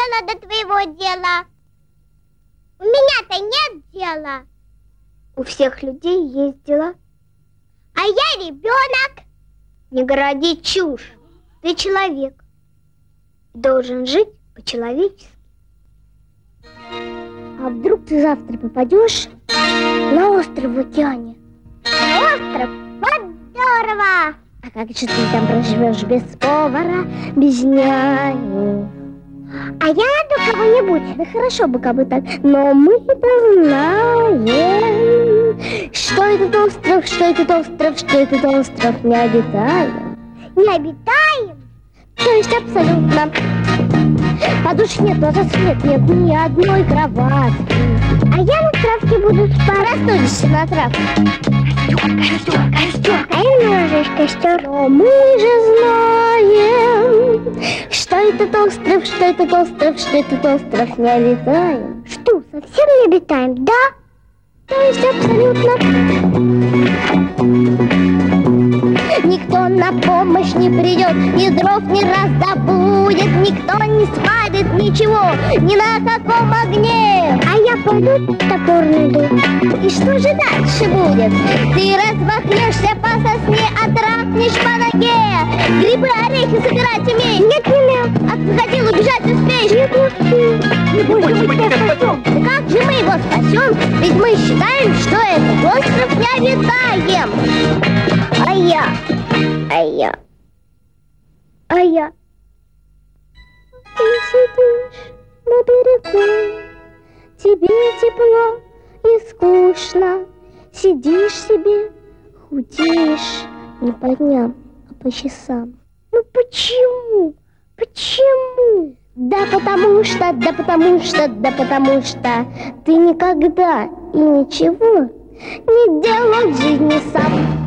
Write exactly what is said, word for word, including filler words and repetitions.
дела до твоего дела? У меня-то нет дела. У всех людей есть дела. А я ребенок. Не городи чушь. Ты человек. Должен жить по-человечески. А вдруг ты завтра попадешь на остров в океане? На остров? Вот здорово! А как же ты там проживешь без повара, без няни? А я найду кого-нибудь. Да хорошо бы, как бы так. Но мы-то знаем, что этот остров, что этот остров, что этот остров необитаем. Необитаем? То есть абсолютно. Подушек нет, лотосов нет, нет ни одной кроватки. А я на травке буду спать. Простудишься на травке. Костер, костер, костер. А я наложишь костер. Но мы же знаем, что этот остров, что этот остров, что этот остров необитаем. Что, совсем не обитаем, да? То есть абсолютно. Никто на помощь не придет, ни дров не раздобудет, никто не спалит ничего, ни на каком огне. А я пойду топор найду. И что же дальше будет? Ты размахнешься по сосне, отрахнешь по ноге. Грибы, орехи собирать умеешь? Нет, не умею. А ты хотел убежать, успеешь? Нет, не успею. Не бойся, мы тебя спасем. Да как же мы его спасем? Ведь мы считаем, что этот остров необитаем. А я, а я, а я. Ты сидишь на берегу, тебе тепло и скучно. Сидишь себе, худеешь не по дням, а по часам. Ну почему? Почему? Да потому что, да потому что, да потому что ты никогда и ничего не делал в жизни сам.